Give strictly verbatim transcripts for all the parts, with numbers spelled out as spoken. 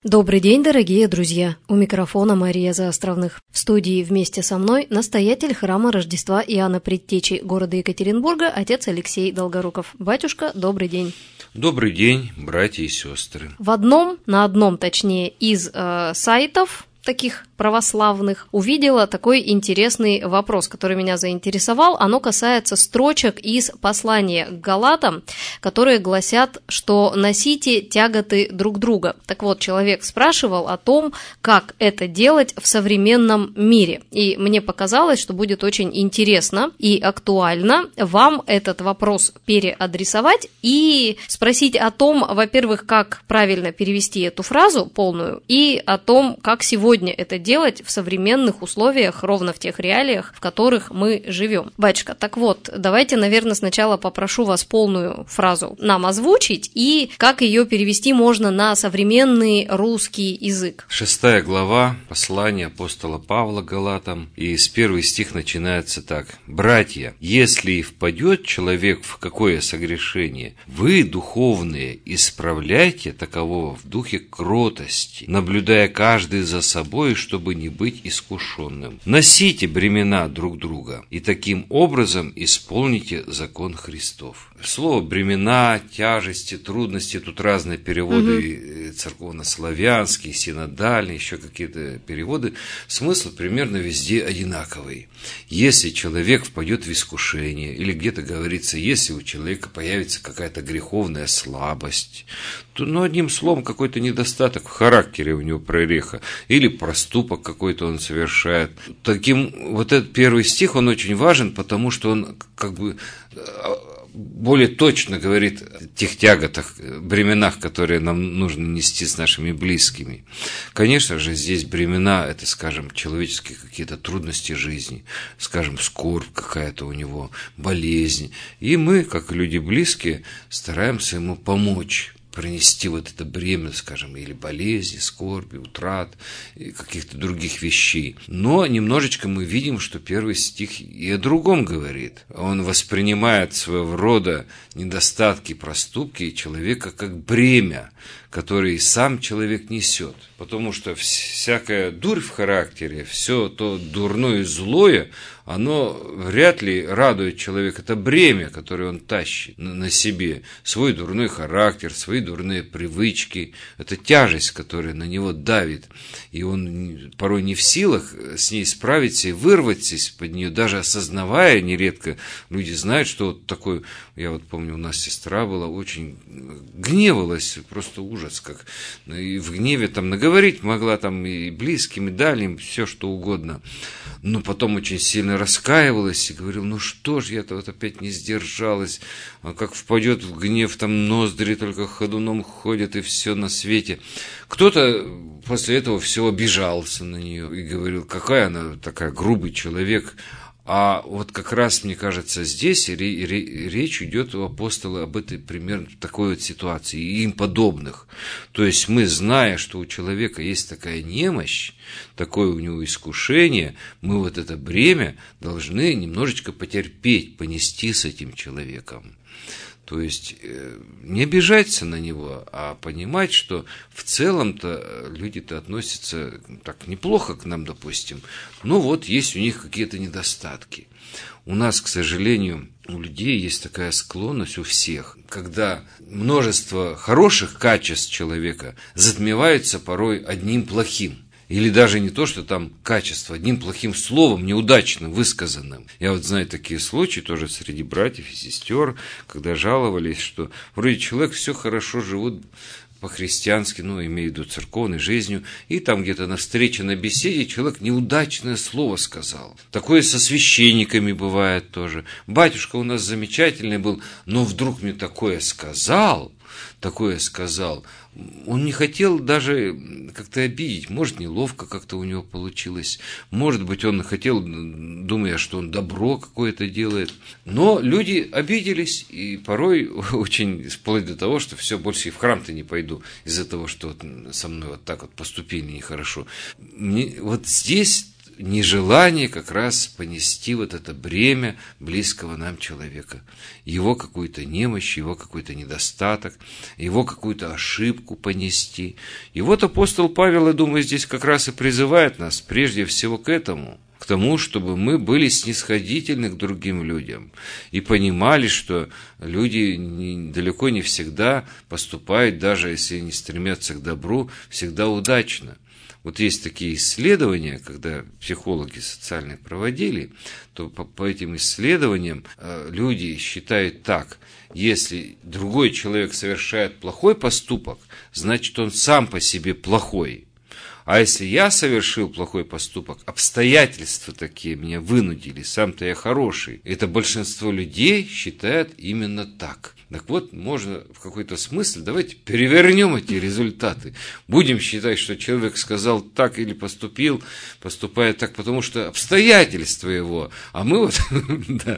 Добрый день, дорогие друзья! У микрофона Мария Заостровных. В студии вместе со мной настоятель храма Рождества Иоанна Предтечи города Екатеринбурга, отец Алексей Долгоруков. Батюшка, добрый день! Добрый день, братья и сестры! В одном, на одном точнее, из э, сайтов таких православных, увидела такой интересный вопрос, который меня заинтересовал. Оно касается строчек из послания к Галатам, которые гласят, что носите тяготы друг друга. Так вот, человек спрашивал о том, как это делать в современном мире. И мне показалось, что будет очень интересно и актуально вам этот вопрос переадресовать и спросить о том, во-первых, как правильно перевести эту фразу полную, и о том, как сегодня это делать в современных условиях, ровно в тех реалиях, в которых мы живем. Батюшка, так вот, давайте, наверное, сначала попрошу вас полную фразу нам озвучить и как ее перевести можно на современный русский язык. Шестая глава послания апостола Павла Галатам, и с первый стих начинается так. «Братья, если и впадет человек в какое согрешение, вы, духовные, исправляйте такового в духе кротости, наблюдая каждый за собой, чтобы не быть искушенным. Носите бремена друг друга, и таким образом исполните закон Христов». Слово «бремена», «тяжести», «трудности», тут разные переводы, угу. церковно-славянские, синодальные, еще какие-то переводы. Смысл примерно везде одинаковый. Если человек впадет в искушение, или где-то говорится, если у человека появится какая-то греховная слабость, то, ну, одним словом, какой-то недостаток в характере у него прореха, или проступок какой-то он совершает. Таким, вот этот первый стих, он очень важен, потому что он как бы более точно говорит о тех тяготах, бременах, которые нам нужно нести с нашими близкими. Конечно же, здесь бремена – это, скажем, человеческие какие-то трудности жизни, скажем, скорбь какая-то у него, болезнь. И мы, как люди близкие, стараемся ему помочь пронести вот это бремя, скажем, или болезни, скорби, утрат, и каких-то других вещей. Но немножечко мы видим, что первый стих и о другом говорит. Он воспринимает своего рода недостатки, проступки человека как бремя, которое сам человек несет. Потому что всякая дурь в характере, все то дурное и злое, оно вряд ли радует человека. Это бремя, которое он тащит на себе. Свой дурной характер, свои дурные привычки. Это тяжесть, которая на него давит. И он порой не в силах с ней справиться и вырваться из-под нее, даже осознавая нередко. Люди знают, что вот такой... Я вот помню, у нас сестра была, очень гневалась, просто ужас как. И в гневе там наговорить могла там и близким, и дальним, все что угодно. Но потом очень сильно раскаивалась и говорила, ну что ж, я-то вот опять не сдержалась, а как впадет в гнев, там ноздри только ходуном ходят и все на свете. Кто-то после этого все обижался на нее и говорил, какая она такая грубый человек. А вот как раз, мне кажется, здесь речь идет у апостола об этой примерно такой вот ситуации и им подобных. То есть мы, зная, что у человека есть такая немощь, такое у него искушение, мы вот это бремя должны немножечко потерпеть, понести с этим человеком. То есть не обижаться на него, а понимать, что в целом-то люди-то относятся так неплохо к нам, допустим. Но вот есть у них какие-то недостатки. У нас, к сожалению, у людей есть такая склонность у всех, когда множество хороших качеств человека затмеваются порой одним плохим. Или даже не то, что там качество, одним плохим словом, неудачным, высказанным. Я вот знаю такие случаи тоже среди братьев и сестер, когда жаловались, что вроде человек все хорошо живут по-христиански, ну, имею в виду церковной жизнью, и там где-то на встрече, на беседе человек неудачное слово сказал. Такое со священниками бывает тоже. Батюшка у нас замечательный был, но вдруг мне такое сказал, такое сказал. Он не хотел даже как-то обидеть, может, неловко как-то у него получилось, может быть, он хотел, думая, что он добро какое-то делает, но люди обиделись, и порой очень, вплоть до того, что все, больше и в храм-то не пойду, из-за того, что со мной вот так вот поступили нехорошо. Мне, вот здесь нежелание как раз понести вот это бремя близкого нам человека, его какую-то немощь, его какой-то недостаток, его какую-то ошибку понести. И вот апостол Павел, я думаю, здесь как раз и призывает нас прежде всего к этому, к тому, чтобы мы были снисходительны к другим людям и понимали, что люди не, далеко не всегда поступают, даже если они стремятся к добру, всегда удачно. Вот есть такие исследования, когда психологи социальные проводили, то по, по этим исследованиям э, люди считают так: если другой человек совершает плохой поступок, значит он сам по себе плохой. А если я совершил плохой поступок, обстоятельства такие меня вынудили, сам-то я хороший. Это большинство людей считает именно так. Так вот, можно в какой-то смысле, давайте перевернем эти результаты. Будем считать, что человек сказал так или поступил, поступает так, потому что обстоятельства его, а мы вот да,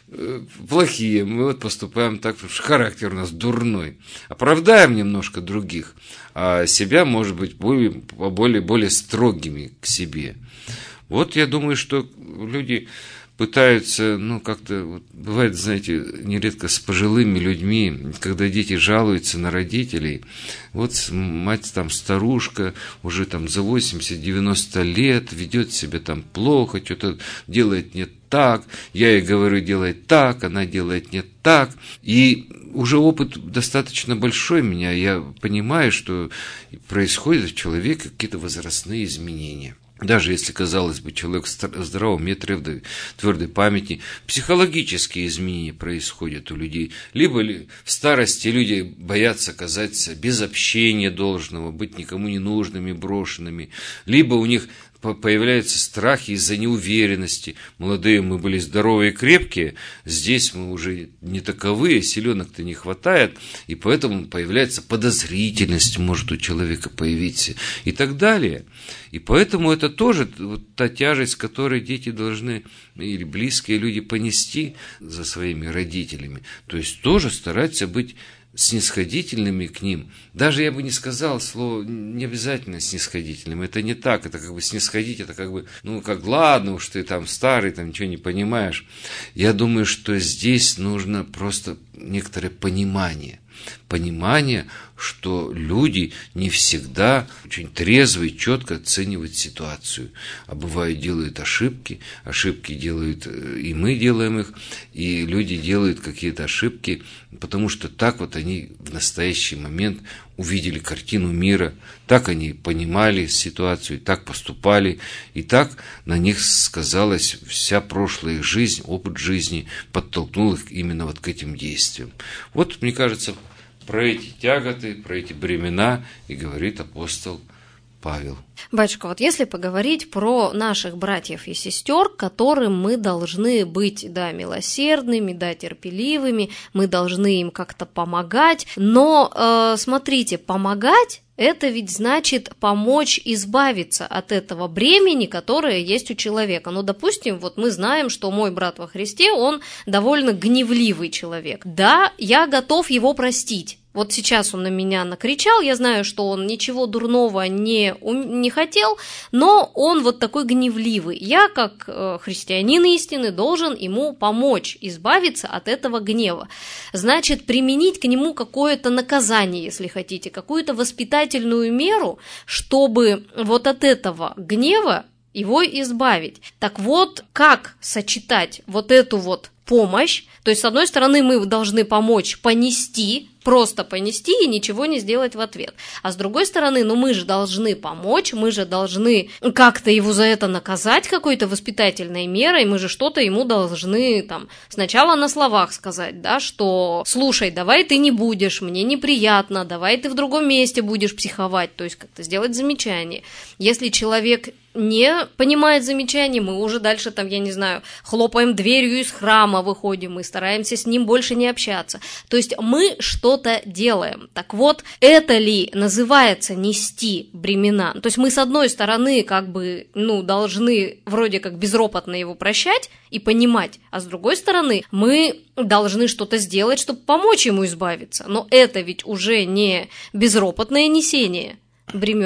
плохие, мы вот поступаем так, потому что характер у нас дурной. Оправдаем немножко других, а себя, может быть, более, более, более строгими к себе. Вот я думаю, что люди пытаются, ну, как-то, вот, бывает, знаете, нередко с пожилыми людьми, когда дети жалуются на родителей, вот мать там старушка, уже там за восемьдесят-девяносто лет, ведет себя там плохо, что-то делает не так, я ей говорю, делай так, она делает не так, и уже опыт достаточно большой у меня, я понимаю, что происходят в человеке какие-то возрастные изменения. Даже если, казалось бы, человек в здравом уме, твердой памяти, психологические изменения происходят у людей. Либо в старости люди боятся казаться без общения должного, быть никому не нужными, брошенными. Либо у них появляются страхи из-за неуверенности. Молодые мы были здоровые и крепкие, здесь мы уже не таковые, силенок-то не хватает, и поэтому появляется подозрительность, может у человека появиться и так далее. И поэтому это тоже вот та тяжесть, которую дети должны, или близкие люди, понести за своими родителями. То есть тоже стараться быть снисходительными к ним. Даже я бы не сказал слово не обязательно снисходительным. Это не так. Это как бы снисходить, это как бы, ну, как ладно уж ты там старый, там ничего не понимаешь. Я думаю, что здесь нужно просто некоторое понимание. Понимание, что люди не всегда очень трезво и четко оценивают ситуацию. А бывают, делают ошибки, ошибки делают, и мы делаем их, и люди делают какие-то ошибки, потому что так вот они в настоящий момент увидели картину мира, так они понимали ситуацию, так поступали, и так на них сказалась вся прошлая их жизнь, опыт жизни, подтолкнул их именно вот к этим действиям. Вот, мне кажется, про эти тяготы, про эти бремена и говорит апостол Павел. Батюшка, вот если поговорить про наших братьев и сестер, которым мы должны быть, да, милосердными, да, терпеливыми, мы должны им как-то помогать, но, э, смотрите, помогать – это ведь значит помочь избавиться от этого бремени, которое есть у человека. Ну, допустим, вот мы знаем, что мой брат во Христе, он довольно гневливый человек. Да, я готов его простить. Вот сейчас он на меня накричал, я знаю, что он ничего дурного не, не хотел, но он вот такой гневливый. Я, как э, христианин истины, должен ему помочь избавиться от этого гнева. Значит, применить к нему какое-то наказание, если хотите, какую-то воспитательную меру, чтобы вот от этого гнева его избавить. Так вот, как сочетать вот эту вот помощь? То есть, с одной стороны, мы должны помочь понести, просто понести и ничего не сделать в ответ. А с другой стороны, ну мы же должны помочь, мы же должны как-то его за это наказать какой-то воспитательной мерой, мы же что-то ему должны там сначала на словах сказать, да, что слушай, давай ты не будешь, мне неприятно, давай ты в другом месте будешь психовать, то есть как-то сделать замечание. Если человек не понимает замечаний, мы уже дальше там, я не знаю, хлопаем дверью из храма, выходим и стараемся с ним больше не общаться. То есть мы что-то делаем. Так вот, это ли называется нести бремена? То есть мы с одной стороны как бы, ну, должны вроде как безропотно его прощать и понимать, а с другой стороны мы должны что-то сделать, чтобы помочь ему избавиться. Но это ведь уже не безропотное несение бремен.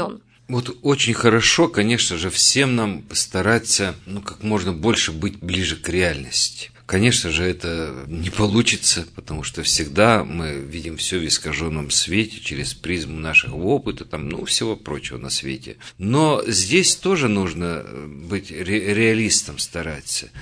Вот очень хорошо, конечно же, всем нам стараться, ну, как можно больше быть ближе к реальности. Конечно же, это не получится, потому что всегда мы видим все в искаженном свете, через призму нашего опыта, там, ну, всего прочего на свете. Но здесь тоже нужно быть ре- реалистом, стараться.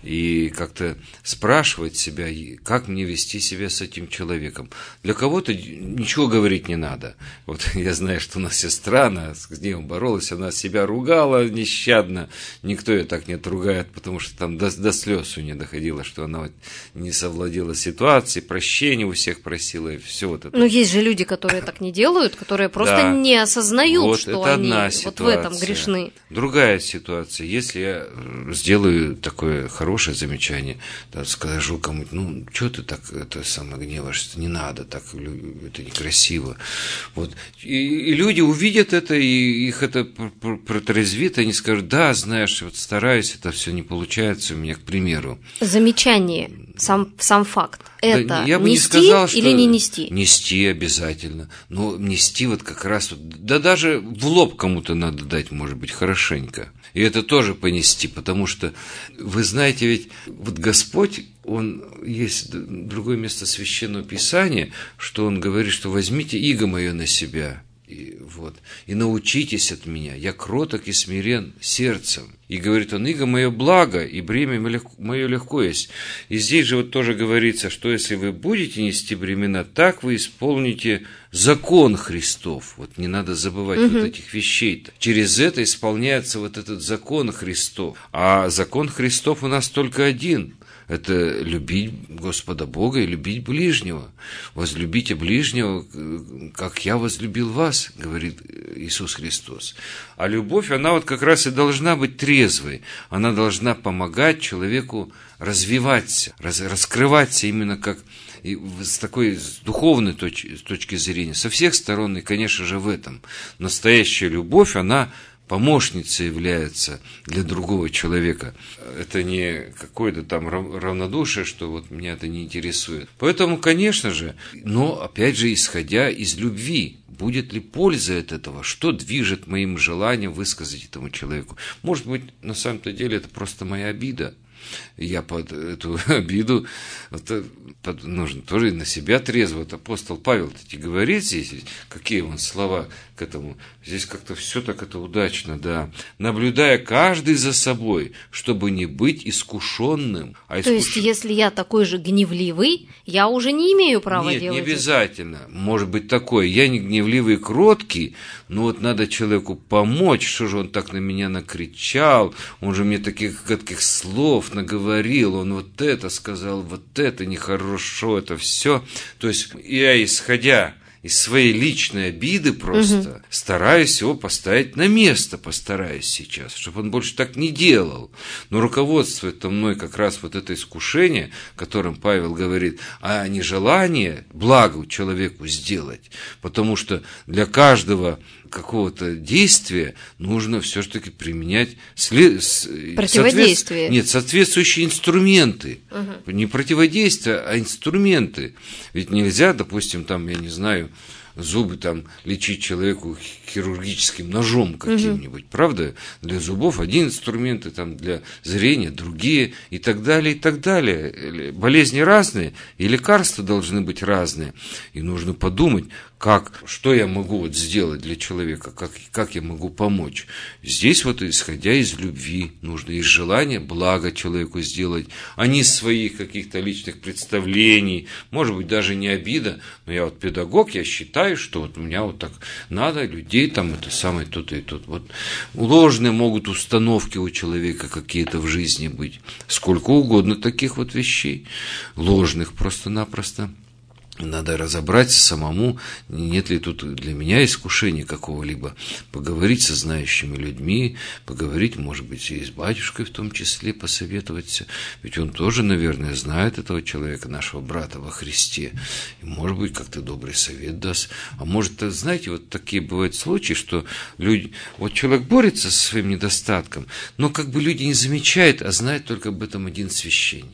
И как-то спрашивать себя, как мне вести себя с этим человеком. Для кого-то ничего говорить не надо. Вот я знаю, что у нас сестра, она с гневом боролась, она себя ругала нещадно. Никто ее так не отругает, потому что там до, до слез у нее доходило, что она вот не совладела ситуацией, прощения у всех просила, и все вот это. Но есть же люди, которые так не делают, которые просто да. не осознают, вот что это они одна вот в этом грешны. Другая ситуация. Если я сделаю такое хорошее хорошее замечание, да, скажу кому-то, ну, что ты так это самое гневаешься, не надо, так, это некрасиво. Вот. И, и люди увидят это, и их это протрезвит, они скажут, да, знаешь, вот стараюсь, это все не получается у меня, к примеру. Замечание, сам, сам факт. Это да, я бы нести не сказал, что или не нести? Нести обязательно. Но нести вот как раз, вот, да даже в лоб кому-то надо дать, может быть, хорошенько. И это тоже понести, потому что, вы знаете, ведь вот Господь, Он, есть другое место Священного Писания, что Он говорит, что возьмите иго мое на себя, и, вот, и научитесь от меня, я кроток и смирен сердцем. И говорит он, иго мое благо, и бремя мое легко есть. И здесь же вот тоже говорится, что если вы будете нести бремена, так вы исполните закон Христов. Вот не надо забывать угу. вот этих вещей. Через это исполняется вот этот закон Христов. А закон Христов у нас только один. Это любить Господа Бога и любить ближнего. Возлюбите ближнего, как я возлюбил вас, говорит Иисус Христос. А любовь, она вот как раз и должна быть трезвой. Она должна помогать человеку развиваться, раз, раскрываться именно как и с такой с духовной точ, с точки зрения. Со всех сторон, и, конечно же, в этом. Настоящая любовь, она помощницей является для другого человека. Это не какое-то там равнодушие, что вот меня это не интересует. Поэтому, конечно же, но, опять же, исходя из любви, будет ли польза от этого? Что движет моим желанием высказать этому человеку? Может быть, на самом-то деле, это просто моя обида. Я под эту обиду, это, под, нужно тоже на себя трезво. Вот апостол Павел таки говорит здесь, какие он слова к этому. Здесь как-то все так это удачно, да. Наблюдая каждый за собой, чтобы не быть искушенным. А искуш... То есть, если я такой же гневливый, я уже не имею права Нет, делать не обязательно. Это. Может быть такое. Я не гневливый и кроткий, но вот надо человеку помочь. Что же он так на меня накричал? Он же мне таких гадких слов наговорил. Он вот это сказал, вот это нехорошо, это все. То есть, я, исходя из своей личной обиды просто угу. стараюсь его поставить на место, постараюсь сейчас, чтобы он больше так не делал. Но руководствует мной как раз вот это искушение, о котором Павел говорит, а не желание благо человеку сделать. Потому что для каждого какого-то действия нужно все-таки применять след... противодействие. Соответ... Нет, соответствующие инструменты. Угу. Не противодействие, а инструменты. Ведь нельзя, допустим, там, я не знаю, зубы там лечить человеку хирургическим ножом каким-нибудь, угу. правда? Для зубов один инструмент, и там для зрения другие, и так далее, и так далее. Болезни разные, и лекарства должны быть разные. И нужно подумать, как, что я могу вот сделать для человека, как, как я могу помочь. Здесь вот, исходя из любви, нужно из желания благо человеку сделать, а не из своих каких-то личных представлений, может быть, даже не обида, но я вот педагог, я считаю, что вот у меня вот так надо, людей там это самое то-то и тут. Вот ложные могут установки у человека какие-то в жизни быть, сколько угодно таких вот вещей, ложных просто-напросто. Надо разобраться самому, нет ли тут для меня искушения какого-либо. Поговорить со знающими людьми, поговорить, может быть, и с батюшкой в том числе, посоветоваться. Ведь он тоже, наверное, знает этого человека, нашего брата во Христе. И, может быть, как-то добрый совет даст. А может, знаете, вот такие бывают случаи, что люди, вот человек борется со своим недостатком, но как бы люди не замечают, а знает только об этом один священник.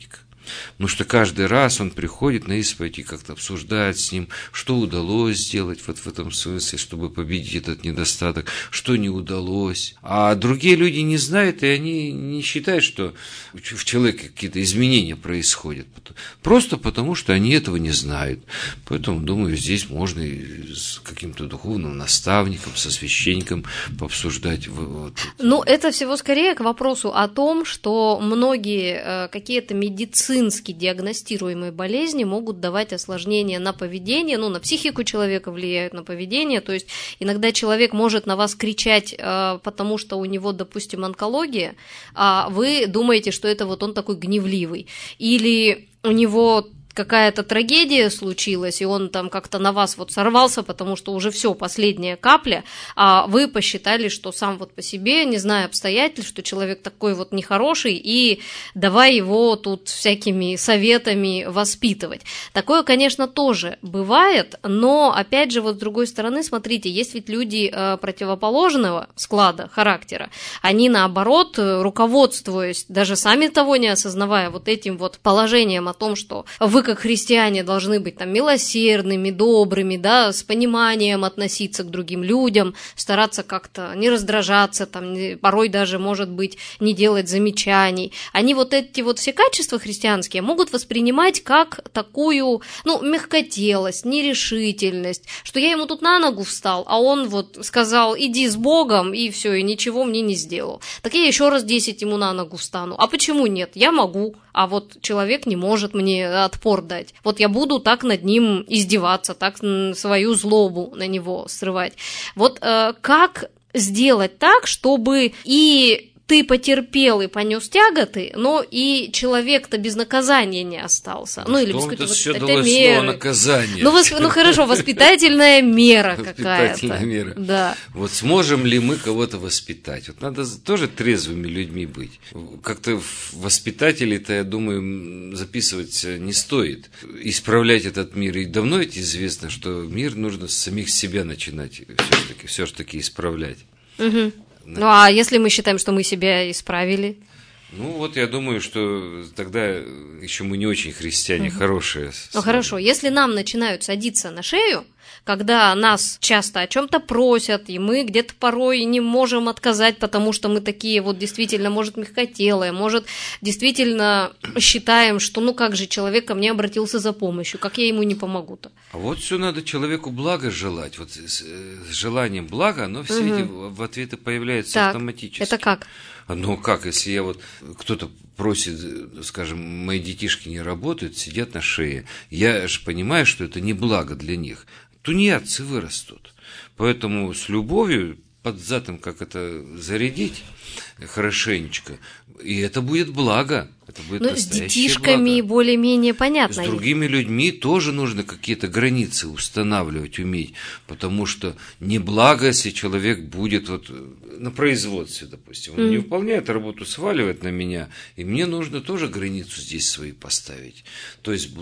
Потому что каждый раз он приходит на исповедь и как-то обсуждает с ним, что удалось сделать вот в этом смысле, чтобы победить этот недостаток, что не удалось. А другие люди не знают, и они не считают, что в человеке какие-то изменения происходят. Просто потому, что они этого не знают. Поэтому, думаю, здесь можно и с каким-то духовным наставником, со священником пообсуждать. Вот. Ну, это всего скорее к вопросу о том, что многие э, какие-то медицински диагностируемые болезни могут давать осложнения на поведение, ну, на психику человека влияют на поведение, то есть иногда человек может на вас кричать, э, потому что у него, допустим, онкология, а вы думаете, что это вот он такой гневливый, или у него какая-то трагедия случилась, и он там как-то на вас вот сорвался, потому что уже все, последняя капля, а вы посчитали, что сам вот по себе, не зная обстоятельств, что человек такой вот нехороший, и давай его тут всякими советами воспитывать. Такое, конечно, тоже бывает, но, опять же, вот с другой стороны, смотрите, есть ведь люди противоположного склада характера, они, наоборот, руководствуясь, даже сами того не осознавая, вот этим вот положением о том, что вы как христиане должны быть там милосердными, добрыми, да, с пониманием относиться к другим людям, стараться как-то не раздражаться, там, порой даже, может быть, не делать замечаний. Они вот эти вот все качества христианские могут воспринимать как такую, ну, мягкотелость, нерешительность, что я ему тут на ногу встал, а он вот сказал, иди с Богом, и все, и ничего мне не сделал. Так я еще раз десять ему на ногу встану. А почему нет? Я могу, а вот человек не может мне отпор дать. Вот я буду так над ним издеваться, так свою злобу на него срывать. Вот э, как сделать так, чтобы и ты потерпел и понес тяготы, но и человек-то без наказания не остался. Ну, или без какой-то воспитательной меры. Наказание. Ну, восп... ну, хорошо, воспитательная мера какая-то. Воспитательная мера. Да. Вот сможем ли мы кого-то воспитать? Вот надо тоже трезвыми людьми быть. Как-то воспитателей-то, я думаю, записывать не стоит. Исправлять этот мир. И давно ведь известно, что мир нужно с самих себя начинать все-таки, все-таки исправлять. Угу. Ну, а если мы считаем, что мы себя исправили? Ну, вот я думаю, что тогда еще мы не очень христиане, угу. хорошие. Ну, хорошо, если нам начинают садиться на шею, когда нас часто о чем-то просят, и мы где-то порой не можем отказать, потому что мы такие вот действительно, может, мягкотелые, может, действительно считаем, что ну как же человек ко мне обратился за помощью, как я ему не помогу-то? А вот все надо человеку благо желать. Вот с, с желанием блага, оно все угу. эти в ответы появляются так, автоматически. Это как? Ну как, если я вот, кто-то просит, скажем, мои детишки не работают, сидят на шее, я же понимаю, что это не благо для них. Тунеядцы вырастут. Поэтому с любовью под задом как это зарядить хорошенечко, и это будет благо. Это будет ну, с детишками благо. Более-менее понятно. С другими людьми тоже нужно какие-то границы устанавливать, уметь, потому что не благо, если человек будет вот на производстве, допустим, он mm. не выполняет работу, сваливает на меня, и мне нужно тоже границу здесь свои поставить. То есть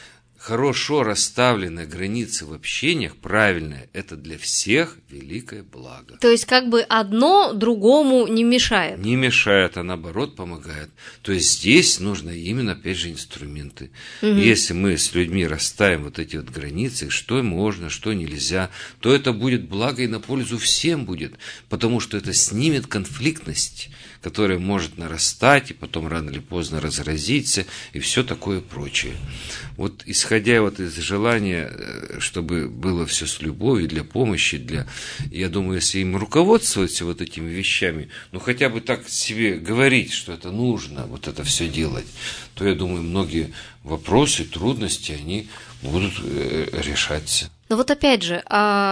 хорошо расставленные границы в общениях, правильные, это для всех великое благо. То есть как бы одно другому не мешает? Не мешает, а наоборот помогает. То есть здесь нужно именно, опять же, инструменты. Угу. Если мы с людьми расставим вот эти вот границы, что можно, что нельзя, то это будет благо и на пользу всем будет, потому что это снимет конфликтность, которая может нарастать и потом рано или поздно разразиться и все такое прочее. Вот исходя вот из желания, чтобы было все с любовью, для помощи, для, я думаю, если им руководствоваться вот этими вещами, ну хотя бы так себе говорить, что это нужно, вот это все делать, то я думаю, многие вопросы, трудности, они будут решаться. Но вот опять же,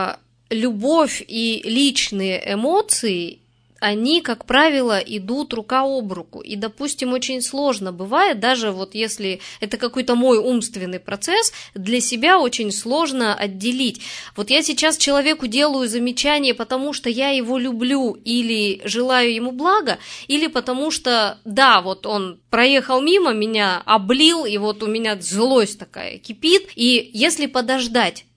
любовь и личные эмоции, они, как правило, идут рука об руку. И, допустим, очень сложно бывает, даже вот если это какой-то мой умственный процесс, для себя очень сложно отделить. Вот я сейчас человеку делаю замечание, потому что я его люблю или желаю ему блага, или потому что, да, вот он проехал мимо, меня облил, и вот у меня злость такая кипит. И если подождать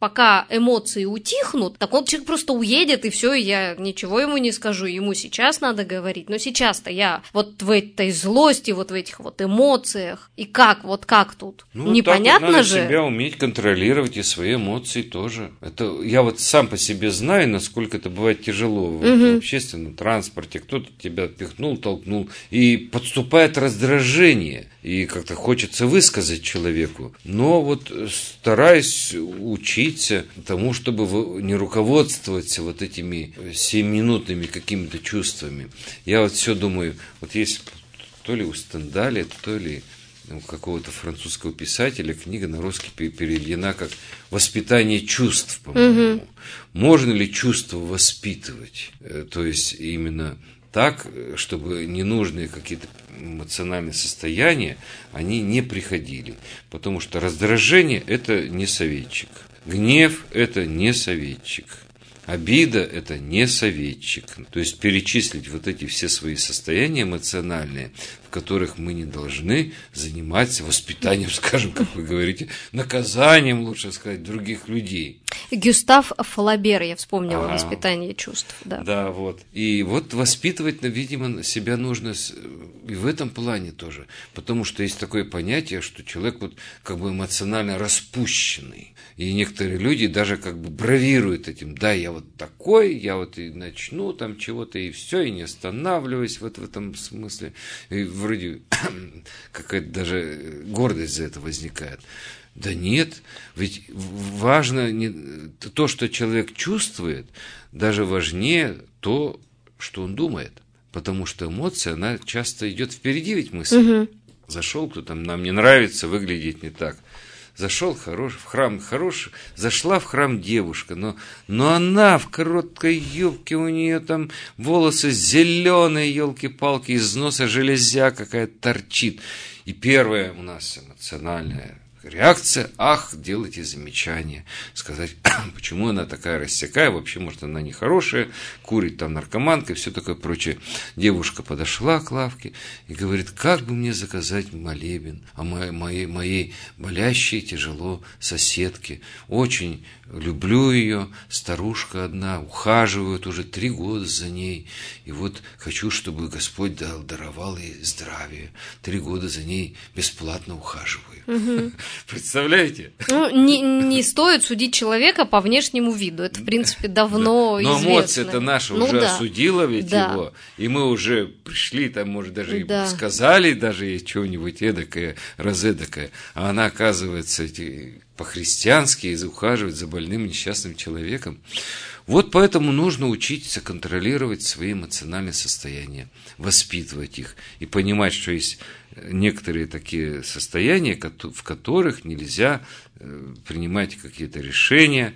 пока эмоции утихнут, так он человек просто уедет, и все, я ничего ему не скажу, ему сейчас надо говорить, но сейчас-то я вот в этой злости, вот в этих вот эмоциях, и как, вот как тут? Ну, непонятно вот надо же. себя уметь контролировать и свои эмоции тоже. Это я вот сам по себе знаю, насколько это бывает тяжело в, Угу. в общественном транспорте. Кто-то тебя пихнул, толкнул, и подступает раздражение, и как-то хочется высказать человеку. Но вот стараюсь учиться тому, чтобы не руководствоваться вот этими семиминутными какими-то чувствами. Я вот все думаю, вот есть то ли у Стендаля, то ли у какого-то французского писателя книга на русский переведена как «Воспитание чувств», по-моему. Угу. Можно ли чувства воспитывать? То есть именно так, чтобы ненужные какие-то эмоциональные состояния, они не приходили. Потому что раздражение – это не советчик. Гнев – это не советчик. Обида – это не советчик. То есть перечислить вот эти все свои состояния эмоциональные, в которых мы не должны заниматься воспитанием, скажем, как вы говорите, наказанием, лучше сказать, других людей. Гюстав Флабер, я вспомнила, ага. «Воспитание чувств». Да. да, вот. И вот воспитывать, видимо, себя нужно и в этом плане тоже. Потому что есть такое понятие, что человек вот как бы эмоционально распущенный. И некоторые люди даже как бы бравируют этим. Да, я вот такой, я вот и начну там чего-то, и все, и не останавливаюсь вот в этом смысле. И вроде какая-то даже гордость за это возникает. Да нет, ведь важно не то, что человек чувствует, даже важнее то, что он думает. Потому что эмоция, она часто идет впереди ведь мысли. Угу. Зашел кто-то, нам не нравится, выглядит не так. Зашел хорош, в храм хороший, зашла в храм девушка, но, но она в короткой юбке, у нее там волосы зеленые, елки-палки, из носа железя какая-то торчит. И первая у нас эмоциональная реакция: ах, делайте замечания, сказать, почему она такая рассякая, вообще, может, она нехорошая, курит там наркоманка и все такое прочее. Девушка подошла к лавке и говорит: как бы мне заказать молебен о моей, моей, моей болящей тяжело соседке. Очень люблю ее, старушка одна, ухаживают уже три года за ней, и вот хочу, чтобы Господь дал, даровал ей здравие. Три года за ней бесплатно ухаживаю. Угу. Представляете? Ну, не, не стоит судить человека по внешнему виду. Это, в принципе, давно да. Но известно. Но эмоция-то наша ну, уже да. осудила ведь да. его. И мы уже пришли, там, может, даже да. и сказали даже ей что-нибудь эдакое, разэдакое. А она, оказывается, эти, по-христиански ухаживает за больным несчастным человеком. Вот поэтому нужно учиться контролировать свои эмоциональные состояния, воспитывать их и понимать, что есть некоторые такие состояния, в которых нельзя принимать какие-то решения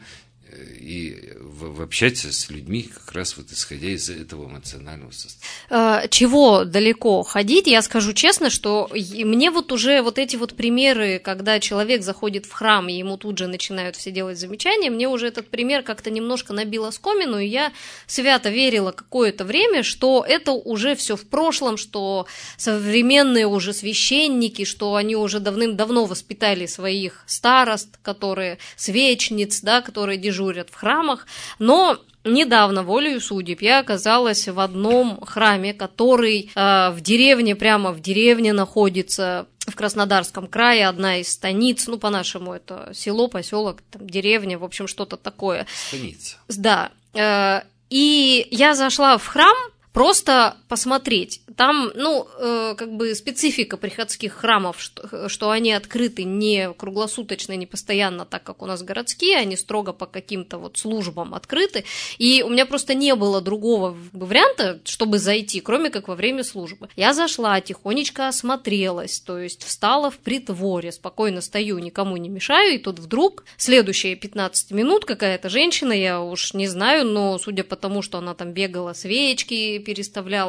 и общаться с людьми как раз вот исходя из этого эмоционального состояния. Чего далеко ходить, я скажу честно, что мне вот уже вот эти вот примеры, когда человек заходит в храм, и ему тут же начинают все делать замечания, мне уже этот пример как-то немножко набил оскомину, и я свято верила какое-то время, что это уже все в прошлом, что современные уже священники, что они уже давным-давно воспитали своих старост, которые свечниц, да, которые дежурят в храмах, но недавно, волею судеб, я оказалась в одном храме, который э, в деревне, прямо в деревне находится, в Краснодарском крае, одна из станиц, ну, по-нашему, это село, поселок, там, деревня, в общем, что-то такое. Станица. Да. Э, и я зашла в храм просто посмотреть. Там, ну, э, как бы специфика приходских храмов, что, что они открыты не круглосуточно, не постоянно, так как у нас городские, они строго по каким-то вот службам открыты. И у меня просто не было другого варианта, чтобы зайти, кроме как во время службы. Я зашла, тихонечко осмотрелась, то есть встала в притворе, спокойно стою, никому не мешаю, и тут вдруг следующие пятнадцать минут какая-то женщина, я уж не знаю, но судя по тому, что она там бегала, свечки переставляла,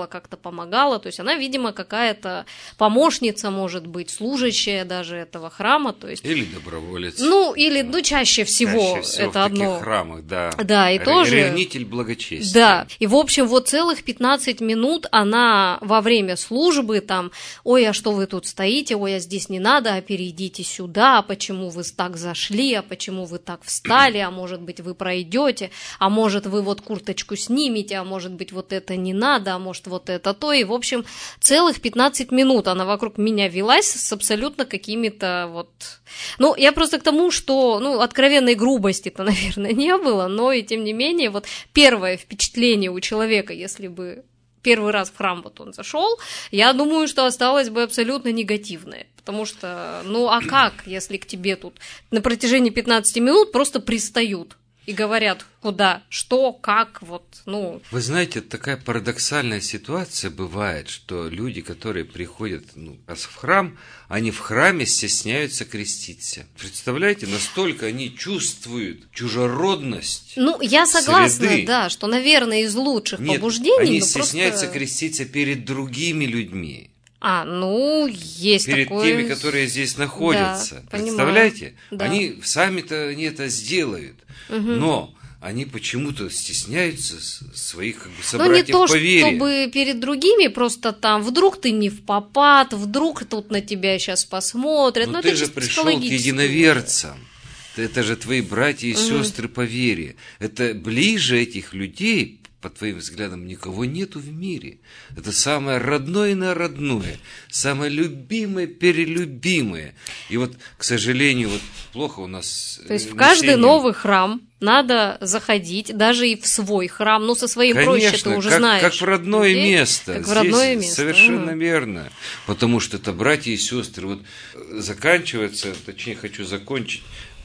приходила, как-то помогала, то есть она, видимо, какая-то помощница, может быть, служащая даже этого храма, то есть... Или доброволец. Ну, или, ну, чаще всего, чаще всего это в одно... таких храмах, да. Да, и Ре- тоже... Ревнитель благочестия. Да, и, в общем, вот целых пятнадцать минут она во время службы там, ой, а что вы тут стоите, ой, а здесь не надо, а перейдите сюда, а почему вы так зашли, а почему вы так встали, а может быть, вы пройдете, а может, вы вот курточку снимете, а может быть, вот это не надо, а может, вот это то, и, в общем, целых пятнадцать минут она вокруг меня велась с абсолютно какими-то вот... Ну, я просто к тому, что, ну, откровенной грубости-то, наверное, не было, но и тем не менее, вот первое впечатление у человека, если бы первый раз в храм вот он зашел, я думаю, что осталось бы абсолютно негативное, потому что, ну, а как, если к тебе тут на протяжении пятнадцати минут просто пристают и говорят, куда, что, как, вот, ну... Вы знаете, такая парадоксальная ситуация бывает, что люди, которые приходят ну, в храм, они в храме стесняются креститься. Представляете, настолько они чувствуют чужеродность. Ну, я согласна, среды. Да, что, наверное, из лучших Нет, побуждений... они но стесняются просто... креститься перед другими людьми. А, ну, есть перед такое... теми, которые здесь находятся. Да, Представляете? Да. Они сами-то они это сделают, угу. но они почему-то стесняются своих как бы, собратьев ну, не то, по вере. чтобы перед другими, просто там, вдруг ты не впопад, вдруг тут на тебя сейчас посмотрят. Но ну, ты это же пришел к единоверцам. Это же твои братья и угу. сестры по вере. Это ближе этих людей, по твоим взглядам, никого нету в мире. Это самое родное на родное, самое любимое, перелюбимое. И вот, к сожалению, вот плохо у нас... То есть в каждый новый храм надо заходить, даже и в свой храм, ну, со своим Конечно, проще, ты уже как, знаешь. как в родное людей, место. Как в Здесь родное место. Совершенно угу. верно. Потому что это братья и сестры. Вот заканчивается, точнее, хочу закончить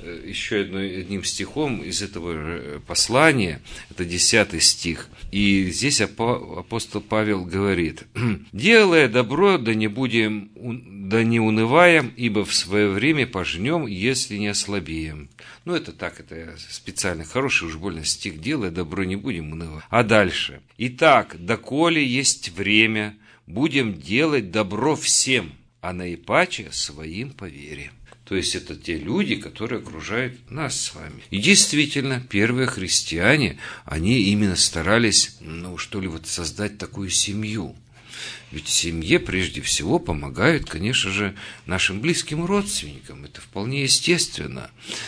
еще одним стихом из этого послания, это десятый стих. И здесь апостол Павел говорит: «Делая добро, да не будем, да не унываем, ибо в свое время пожнем, если не ослабеем». Ну, это так, это специально хороший уж больно стих. «Делая добро, не будем унывать». А дальше: «Итак, доколе есть время, будем делать добро всем, а наипаче своим по вере». То есть это те люди, которые окружают нас с вами. И действительно, первые христиане, они именно старались, ну что ли, вот создать такую семью. Ведь семье прежде всего помогают, конечно же, нашим близким родственникам. Это вполне естественно.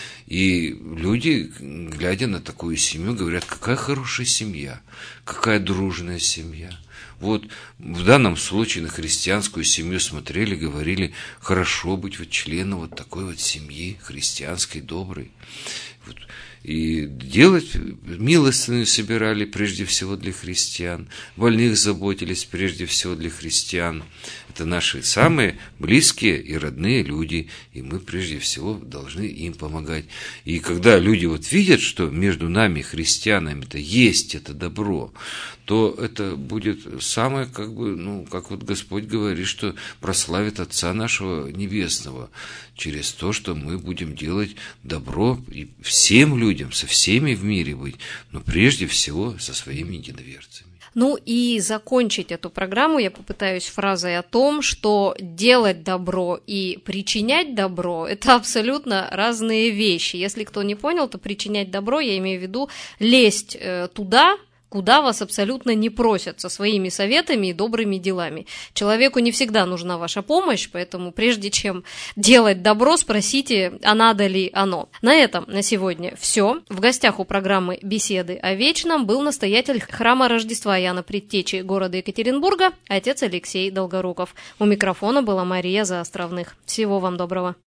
И люди, глядя на такую семью, говорят: какая хорошая семья, какая дружная семья. Вот в данном случае на христианскую семью смотрели, говорили: хорошо быть вот членом вот такой вот семьи христианской, доброй. Вот. И делать милостыню собирали прежде всего для христиан, больных заботились прежде всего для христиан. Это наши самые близкие и родные люди, и мы прежде всего должны им помогать. И когда люди вот видят, что между нами, христианами-то, есть это добро, то это будет самое, как бы, ну, как вот Господь говорит, что прославит Отца нашего Небесного через то, что мы будем делать добро и всем людям, со всеми в мире быть, но прежде всего со своими единоверцами. Ну и закончить эту программу я попытаюсь фразой о том, что делать добро и причинять добро – это абсолютно разные вещи. Если кто не понял, то причинять добро, я имею в виду лезть э, туда, куда вас абсолютно не просят, со своими советами и добрыми делами. Человеку не всегда нужна ваша помощь, поэтому прежде чем делать добро, спросите, а надо ли оно. На этом на сегодня все. В гостях у программы «Беседы о вечном» был настоятель храма Рождества Иоанна Предтечи города Екатеринбурга, отец Алексей Долгоруков. У микрофона была Мария Заостровных. Всего вам доброго.